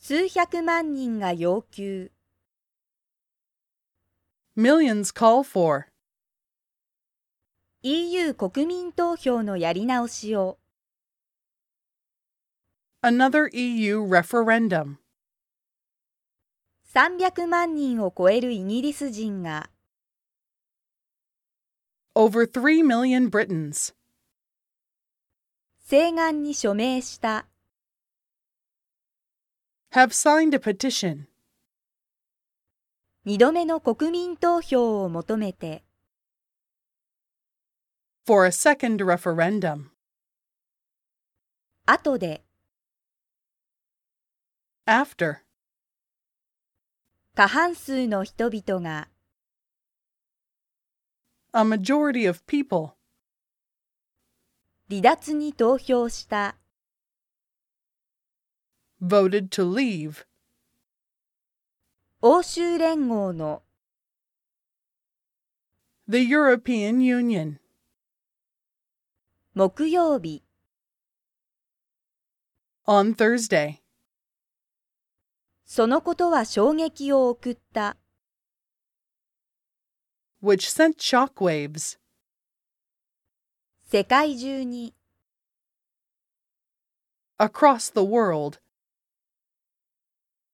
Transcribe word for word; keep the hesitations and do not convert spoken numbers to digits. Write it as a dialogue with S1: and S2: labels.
S1: 数百万人が要求。
S2: Millions call for.
S1: イーユー 国民投票のやり直しを。
S2: Another E U referendum.
S1: さんびゃくまん人を超えるイギリス人が。
S2: Over three million Britons.
S1: 請願に署名した。
S2: Have signed a petition.
S1: 二度目の国民投票を求めて。
S2: For a second referendum.
S1: 後で。
S2: After.
S1: 過半数の人々が。
S2: A majority of people.
S1: 離脱に投票した。
S2: Voted to leave.
S1: 欧州連合の。
S2: The European Union.
S1: 木曜日。
S2: On Thursday.
S1: そのことは衝撃を送った。
S2: Which sent shockwaves.
S1: 世界中に。
S2: Across the world.